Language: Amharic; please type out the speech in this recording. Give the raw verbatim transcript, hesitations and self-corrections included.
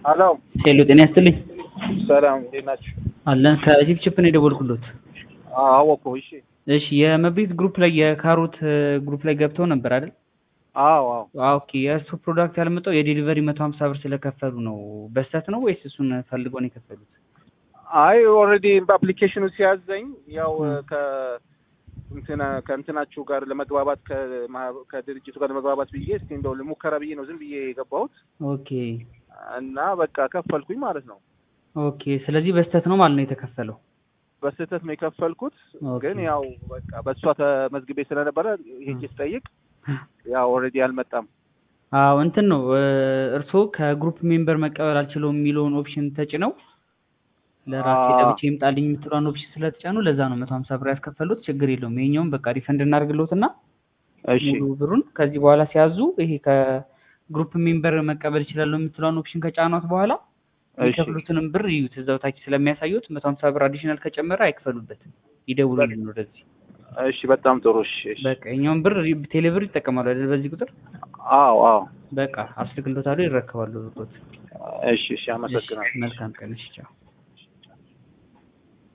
አሎ ሄሎ ጤና ይስጥልኝ። ሰላም እንዴት ናችሁ? አለን ከጂፕ ቺፕ ነው የደወልኩሎት። አወኩ። እሺ እሺ የመቤት ግሩፕ ላይ የካሮት ግሩፕ ላይ ገብተው ነበር አይደል? አዎ አዎ። ኦኬ የእሱ ፕሮዳክት ያልመጣው የዴሊቨሪ መቶ ሀምሳ ብር ስለከፈሉ ነው። በስተት ነው ወይስ እሱን ፈልገው ነው የከፈሉት? አይ ኦልሬዲ በአፕሊኬሽኑ ሲያዘኝ ያው ከ እንትና ከእንትናችሁ ጋር ለመግባባት ከድርጅቱ ጋር ለመግባባት ብዬ እስቲ እንደው ለሙከራ ብዬ ነው ዝም ብዬ የገባሁት። ኦኬ እና በቃ ከፈልኩኝ ማለት ነው። ኦኬ ስለዚህ በስተት ነው ማለት ነው የተከፈለው? በስተት ነው የከፈልኩት። ግን ያው በቃ በሷ ተመዝግቤ ስለነበረ ይሄ ስጠይቅ ያው ኦልሬዲ አልመጣም። አዎ እንትን ነው እርስዎ ከግሩፕ ሜምበር መቀበል አልችለውም የሚለውን ኦፕሽን ተጭነው ለራሴ ለብቻ ይምጣልኝ የምትለውን ኦፕሽን ስለተጫኑ ለዛ ነው መቶ ሀምሳ ብር ያስከፈሉት። ችግር የለውም። ይሄኛውን በቃ ሪፈንድ እናደርግልዎትና እሺ ሙሉ ብሩን ከዚህ በኋላ ሲያዙ ይሄ ከግሩፕ ሜምበር መቀበል ይችላል የምትለውን ኦፕሽን ከጫኗት በኋላ የከፍሉትንም ብር ይዩት እዛው ታች ስለሚያሳዩት መቶ ሀምሳ ብር አዲሽናል ከጨመረ አይክፈሉበትም። ይደውሉልን ወደዚህ። እሺ በጣም ጥሩ። እሺ በቃ የኛውን ብር ቴሌብር ይጠቀማሉ አይደል? በዚህ ቁጥር አዎ አዎ። በቃ አስልክልዎታል፣ ይረከባሉ ብሩት። እሺ እሺ አመሰግናለሁ። መልካም ቀን። እሺ ቻው።